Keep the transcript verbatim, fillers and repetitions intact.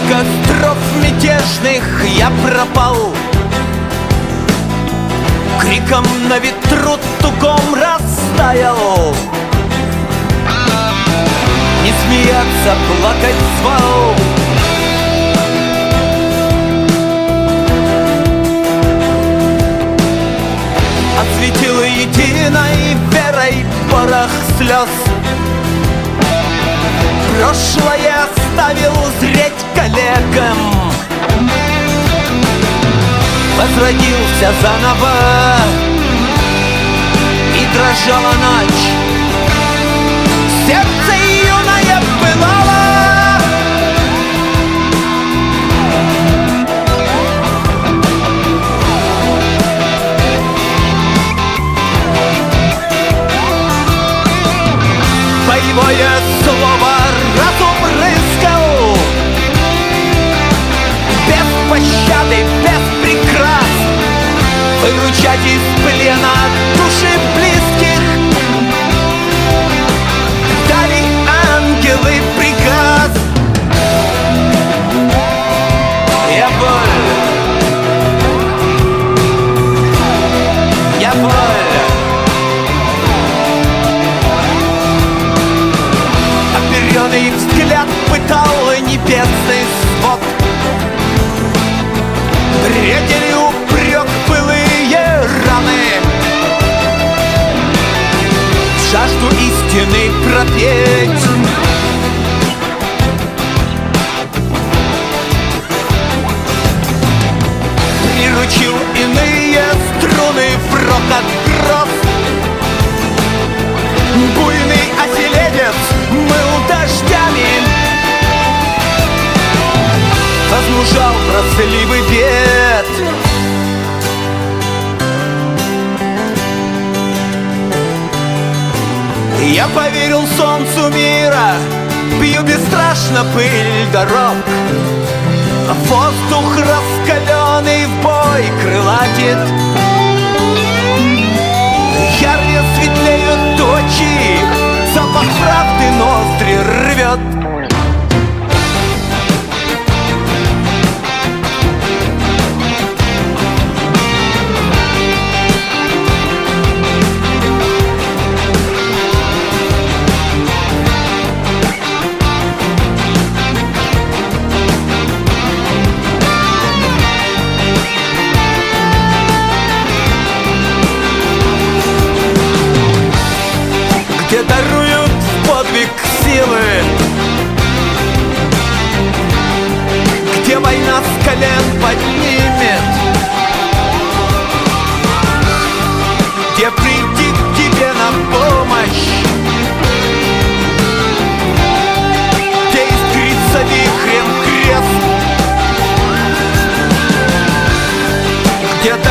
костров мятежных я пропал, криком на ветру тугом растаял. Не смеяться, плакать звал. Осветила единой верой порох слез. Прошлое оставил зреть коллегам. Возродился заново, и дрожала ночь. Сердце юное пылало. Боевое слово разум рыскал. Без пощады, без прикрас выручать из плена души близких дали ангелы приказ. Я боль, я боль. Оперенный взгляд пытал небесный свод. Предели упрек былые раны, жажду истины пропеть. Приручил иные струны в рокот гроз. Буйный оселедец мыл дождями, возмужал братливый бед. Я поверил солнцу мира, бью бесстрашно пыль дорог. Воздух раскаленный в бой крылатит. Ярче светлеют очи, запах правды ноздри рвет. Где даруют подвиг силы, где война с колен поднимет, где прийти к тебе на помощь, где искрится вихрем крест, где